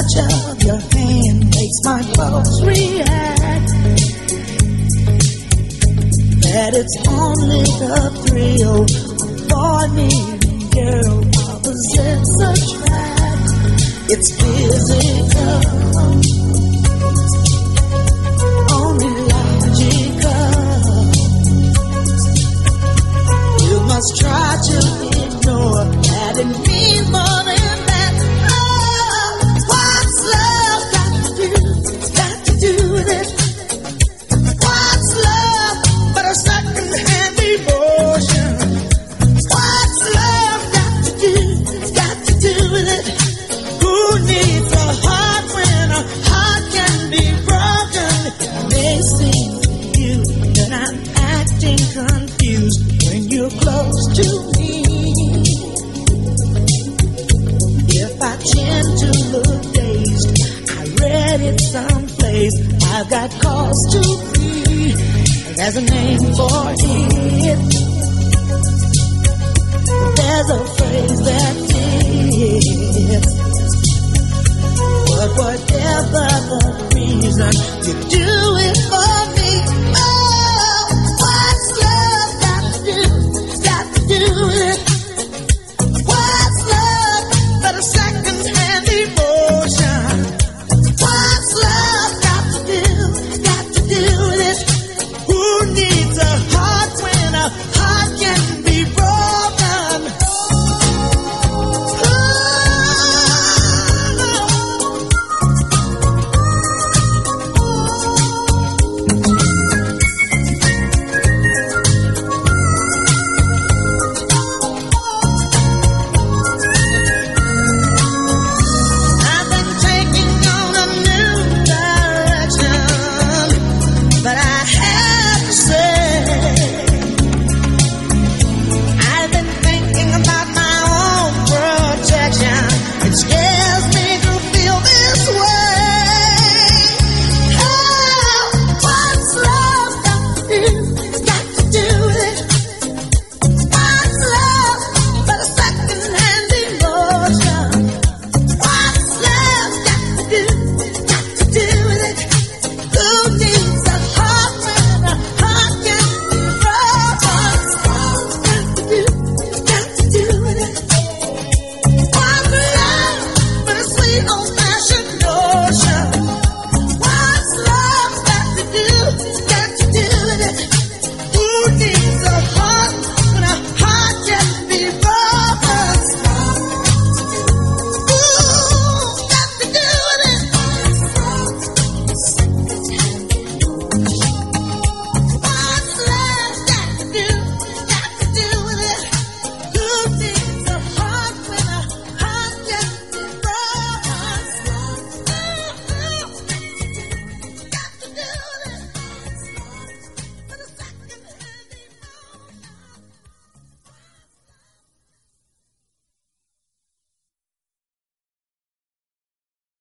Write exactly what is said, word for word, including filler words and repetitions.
touch of your hand makes my pulse react. That it's only the thrill of boy meeting girl opposites attract. It's physical, only logical. You must try to ignore that it means more than that. Oh, what's love got to do? It's got to do with it. What's love but a second-hand emotion? What's love got to do? It's got to do with it. Who needs a heart when a heart can be broken? It may seem to you that I'm acting confused when you're close to me. If I tend to look dazed, I read it someplace. I've got cause to be. There's a name for it. There's a phrase that fits. But whatever the reason, you do it for me. Oh,